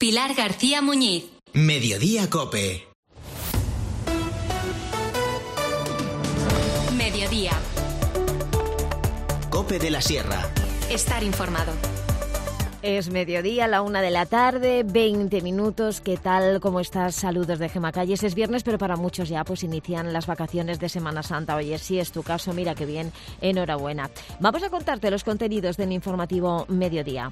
Pilar García Muñiz. Mediodía COPE. Mediodía. COPE de la Sierra. Estar informado. Es mediodía, la 1 de la tarde, 20 minutos. ¿Qué tal? ¿Cómo estás? Saludos de Gema Calles. Es viernes, pero para muchos ya pues inician las vacaciones de Semana Santa. Oye, si es tu caso, mira qué bien, enhorabuena. Vamos a contarte los contenidos del informativo Mediodía.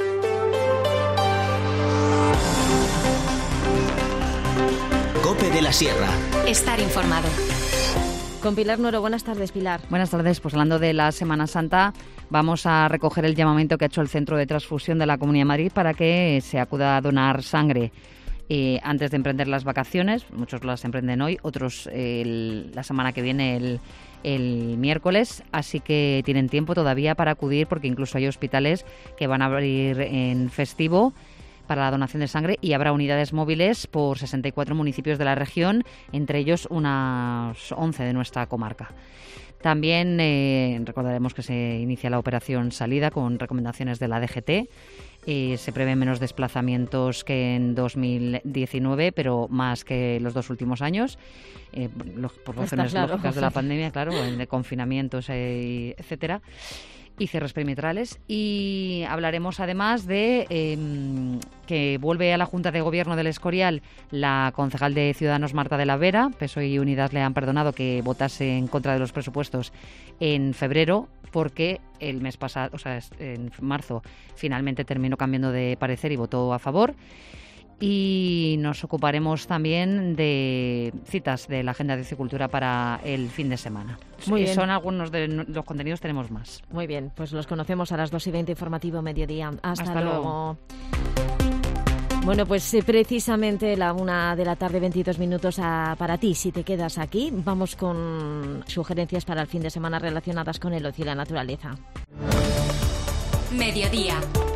COPE de la Sierra. Estar informado. Con Pilar Noro. Buenas tardes, Pilar. Buenas tardes. Pues hablando de la Semana Santa, vamos a recoger el llamamiento que ha hecho el Centro de Transfusión de la Comunidad de Madrid para que se acuda a donar sangre antes de emprender las vacaciones. Muchos las emprenden hoy, otros la semana que viene, el miércoles. Así que tienen tiempo todavía para acudir, porque incluso hay hospitales que van a abrir en festivo para la donación de sangre, y habrá unidades móviles por 64 municipios de la región, entre ellos unas 11 de nuestra comarca. También recordaremos que se inicia la operación Salida con recomendaciones de la DGT. Se prevén menos desplazamientos que en 2019, pero más que los dos últimos años, por razones lógicas de la pandemia, claro, de confinamientos, etcétera, y cierres perimetrales. Y hablaremos además de que vuelve a la Junta de Gobierno del Escorial la concejal de Ciudadanos, Marta de la Vera. PSOE y Unidas le han perdonado que votase en contra de los presupuestos en febrero, porque el mes pasado, o sea, en marzo, finalmente terminó cambiando de parecer y votó a favor. Y nos ocuparemos también de citas de la Agenda de Cultura para el fin de semana. Muy bien. Son algunos de los contenidos, tenemos más. Muy bien, pues los conocemos a las 2:20, informativo Mediodía. Hasta luego. Bueno, pues precisamente la 1 de la tarde, 22 minutos para ti, si te quedas aquí. Vamos con sugerencias para el fin de semana relacionadas con el ocio y la naturaleza. Mediodía.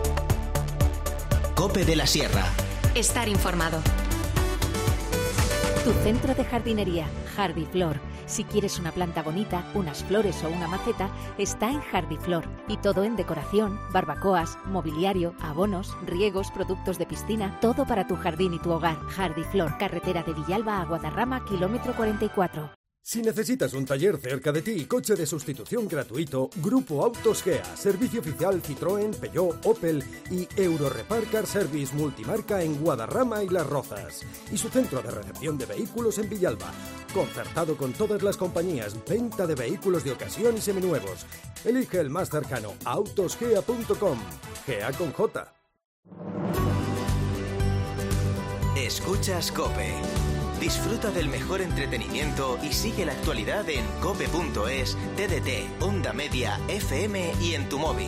COPE de la Sierra. Estar informado. Tu centro de jardinería, Jardiflor. Si quieres una planta bonita, unas flores o una maceta, está en Jardiflor. Y todo en decoración, barbacoas, mobiliario, abonos, riegos, productos de piscina, todo para tu jardín y tu hogar. Jardiflor, carretera de Villalba a Guadarrama, kilómetro 44. Si necesitas un taller cerca de ti y coche de sustitución gratuito, Grupo Autos Gea, servicio oficial Citroën, Peugeot, Opel y Eurorepar Car Service multimarca en Guadarrama y Las Rozas. Y su centro de recepción de vehículos en Villalba, concertado con todas las compañías, venta de vehículos de ocasión y seminuevos. Elige el más cercano, autosgea.com. Gea con J. Escuchas COPE. Disfruta del mejor entretenimiento y sigue la actualidad en cope.es, TDT, Onda Media, FM y en tu móvil.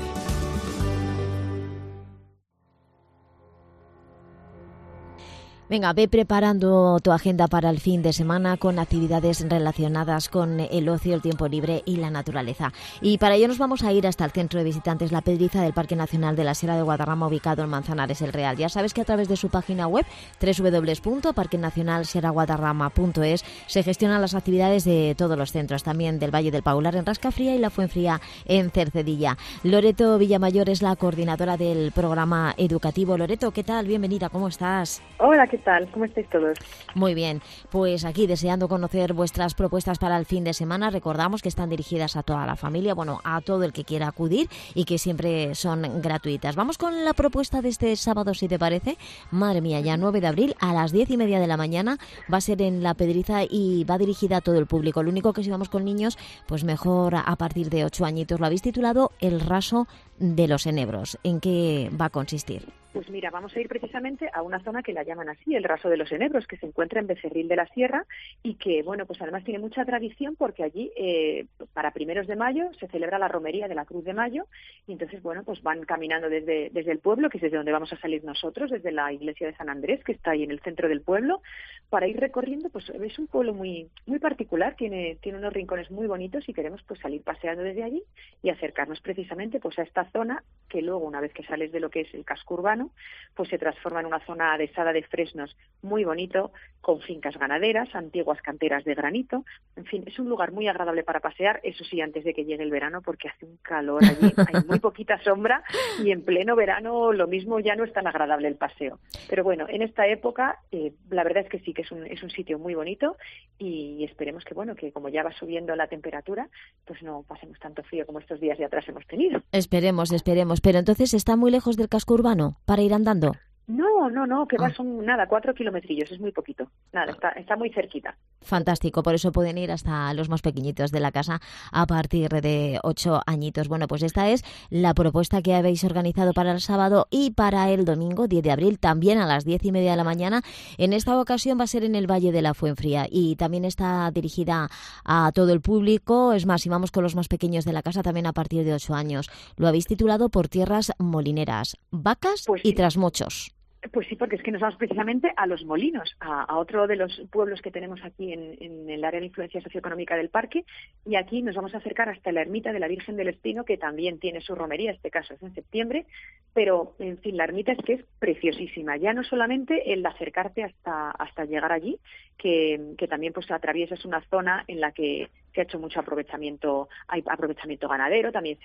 Venga, ve preparando tu agenda para el fin de semana con actividades relacionadas con el ocio, el tiempo libre y la naturaleza. Y para ello nos vamos a ir hasta el centro de visitantes La Pedriza del Parque Nacional de la Sierra de Guadarrama, ubicado en Manzanares el Real. Ya sabes que a través de su página web, www.parquenacionalsierraguadarrama.es, se gestionan las actividades de todos los centros, también del Valle del Paular en Rascafría y la Fuenfría en Cercedilla. Loreto Villamayor es la coordinadora del programa educativo. Loreto, ¿qué tal? Bienvenida, ¿cómo estás? Hola, ¿qué tal? ¿Cómo estáis todos? Muy bien, pues aquí deseando conocer vuestras propuestas para el fin de semana. Recordamos que están dirigidas a toda la familia, bueno, a todo el que quiera acudir y que siempre son gratuitas. Vamos con la propuesta de este sábado, si te parece. Madre mía, ya 9 de abril a las 10:30 de la mañana va a ser en La Pedriza y va dirigida a todo el público. Lo único que si vamos con niños, pues mejor a partir de 8 añitos. Lo habéis titulado El raso de los enebros. ¿En qué va a consistir? Pues mira, vamos a ir precisamente a una zona que la llaman así, el Raso de los Enebros, que se encuentra en Becerril de la Sierra y que, bueno, pues además tiene mucha tradición porque allí, para 1 de mayo, se celebra la romería de la Cruz de Mayo y entonces, bueno, pues van caminando desde el pueblo, que es desde donde vamos a salir nosotros, desde la iglesia de San Andrés, que está ahí en el centro del pueblo, para ir recorriendo. Pues es un pueblo muy muy particular, tiene unos rincones muy bonitos y queremos pues salir paseando desde allí y acercarnos precisamente pues a esta zona que luego, una vez que sales de lo que es el casco urbano, verano, pues se transforma en una zona adhesada de fresnos muy bonito, con fincas ganaderas, antiguas canteras de granito. En fin, es un lugar muy agradable para pasear, eso sí, antes de que llegue el verano, porque hace un calor allí, hay muy poquita sombra y en pleno verano lo mismo, ya no es tan agradable el paseo. Pero bueno, en esta época la verdad es que sí que es un sitio muy bonito y esperemos que, bueno, que como ya va subiendo la temperatura, pues no pasemos tanto frío como estos días de atrás hemos tenido. Esperemos. Pero entonces, ¿está muy lejos del casco urbano para ir andando? No, que son 4 kilometrillos, es muy poquito. Está muy cerquita. Fantástico, por eso pueden ir hasta los más pequeñitos de la casa a partir de 8 añitos. Bueno, pues esta es la propuesta que habéis organizado para el sábado y para el domingo, 10 de abril, también a las 10:30 de la mañana. En esta ocasión va a ser en el Valle de la Fuenfría y también está dirigida a todo el público. Es más, si vamos con los más pequeños de la casa, también a partir de 8 años. Lo habéis titulado Por tierras molineras, vacas pues y sí. trasmochos. Pues sí, porque es que nos vamos precisamente a Los Molinos, a otro de los pueblos que tenemos aquí en el área de influencia socioeconómica del parque, y aquí nos vamos a acercar hasta la ermita de la Virgen del Espino, que también tiene su romería, este caso es en septiembre, pero en fin, la ermita es que es preciosísima, ya no solamente el acercarte hasta llegar allí, que también pues atraviesas una zona en la que se ha hecho mucho aprovechamiento, hay aprovechamiento ganadero, también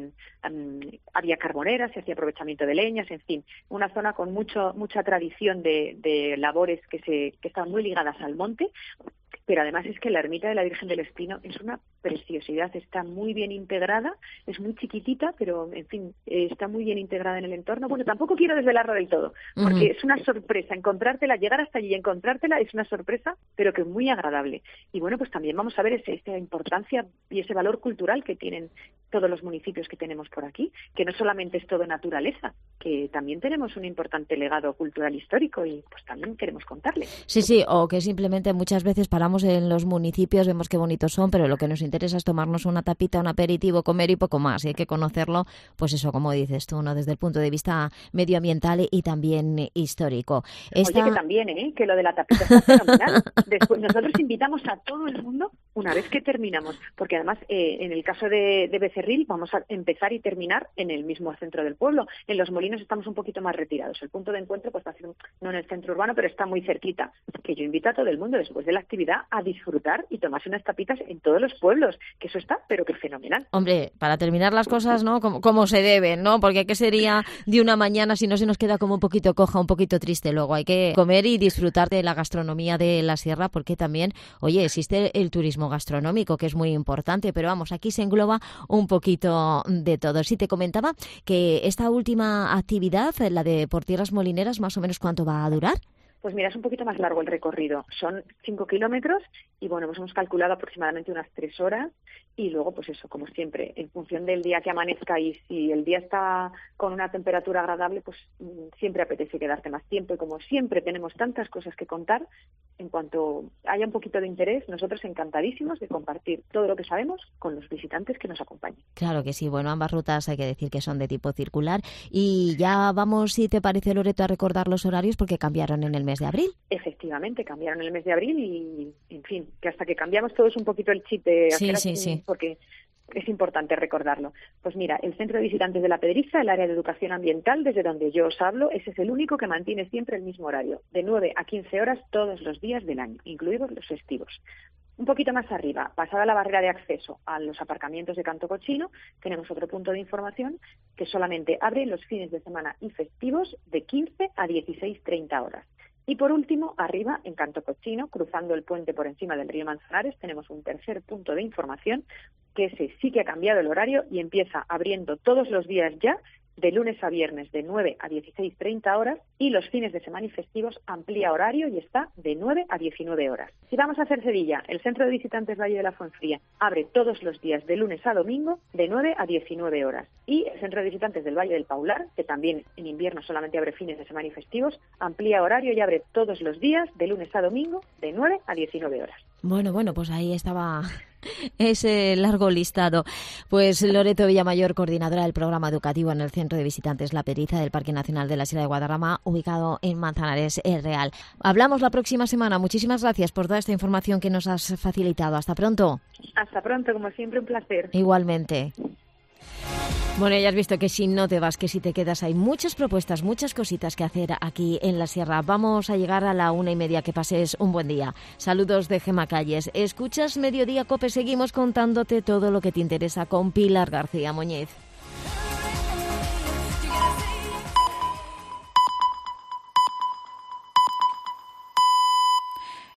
había carboneras, se hacía aprovechamiento de leñas, en fin, una zona con mucha tradición de labores que estaban muy ligadas al monte, pero además es que la ermita de la Virgen del Espino es una preciosidad, está muy bien integrada, es muy chiquitita, pero en fin, está muy bien integrada en el entorno. Bueno, tampoco quiero desvelarlo del todo, porque es una sorpresa encontrártela, llegar hasta allí y encontrártela es una sorpresa, pero que muy agradable. Y bueno, pues también vamos a ver esta importancia y ese valor cultural que tienen todos los municipios que tenemos por aquí, que no solamente es todo naturaleza, que también tenemos un importante legado cultural histórico y pues también queremos contarle. Sí, o que simplemente muchas veces paramos en los municipios, vemos qué bonitos son, pero lo que nos interesa es tomarnos una tapita, un aperitivo, comer y poco más, y hay que conocerlo, pues eso, como dices tú, ¿no? Desde el punto de vista medioambiental y también histórico. Oye, que también, que lo de la tapita está fenomenal. Después nosotros invitamos a todo el mundo una vez que terminamos, porque además en el caso de Becerril vamos a empezar y terminar en el mismo centro del pueblo. En Los Molinos estamos un poquito más retirados. El punto de encuentro pues va a ser no en el centro urbano, pero está muy cerquita. Que yo invito a todo el mundo después de la actividad a disfrutar y tomarse unas tapitas en todos los pueblos, que eso está, pero que fenomenal. Hombre, para terminar las cosas, ¿no? Como se deben, ¿no? Porque ¿qué sería de una mañana si no se nos queda como un poquito coja, un poquito triste? Luego hay que comer y disfrutar de la gastronomía de la sierra, porque también, oye, existe el turismo gastronómico, que es muy importante, pero vamos, aquí se engloba un poquito de todo. Sí, te comentaba que esta última actividad, la de Por tierras molineras, más o menos ¿cuánto va a durar? Pues mira, es un poquito más largo el recorrido. Son 5 kilómetros y bueno, pues hemos calculado aproximadamente unas 3 horas y luego pues eso, como siempre, en función del día que amanezca y si el día está con una temperatura agradable, pues siempre apetece quedarte más tiempo y como siempre tenemos tantas cosas que contar, en cuanto haya un poquito de interés, nosotros encantadísimos de compartir todo lo que sabemos con los visitantes que nos acompañen. Claro que sí, bueno, ambas rutas hay que decir que son de tipo circular y ya vamos, si te parece, Loreto, a recordar los horarios porque cambiaron en el mes de abril. Efectivamente, cambiaron en el mes de abril y, en fin, que hasta que cambiamos todos un poquito el chip de sí. Porque es importante recordarlo. Pues mira, el Centro de Visitantes de La Pedriza, el área de educación ambiental, desde donde yo os hablo, ese es el único que mantiene siempre el mismo horario, de 9 a 15 horas todos los días del año, incluidos los festivos. Un poquito más arriba, pasada la barrera de acceso a los aparcamientos de Canto Cochino, tenemos otro punto de información que solamente abre los fines de semana y festivos de 15 a 16:30 horas. Y por último, arriba, en Canto Cochino, cruzando el puente por encima del río Manzanares, tenemos un tercer punto de información, que ese sí que ha cambiado el horario y empieza abriendo todos los días ya, de lunes a viernes de 9 a 16:30 horas y los fines de semana y festivos amplía horario y está de 9 a 19 horas. Si vamos a Cercedilla, el Centro de Visitantes Valle de la Fuenfría abre todos los días de lunes a domingo de 9 a 19 horas. Y el Centro de Visitantes del Valle del Paular, que también en invierno solamente abre fines de semana y festivos, amplía horario y abre todos los días de lunes a domingo de 9 a 19 horas. Bueno, pues ahí estaba ese largo listado. Pues Loreto Villamayor, coordinadora del programa educativo en el Centro de Visitantes La Pedriza del Parque Nacional de la Sierra de Guadarrama, ubicado en Manzanares, El Real. Hablamos la próxima semana. Muchísimas gracias por toda esta información que nos has facilitado. Hasta pronto. Hasta pronto, como siempre, un placer. Igualmente. Bueno, ya has visto que si no te vas, que si te quedas, hay muchas propuestas, muchas cositas que hacer aquí en la Sierra. Vamos a llegar a la 1:30, que pases un buen día. Saludos de Gema Calles. Escuchas Mediodía Cope, seguimos contándote todo lo que te interesa con Pilar García Muñiz.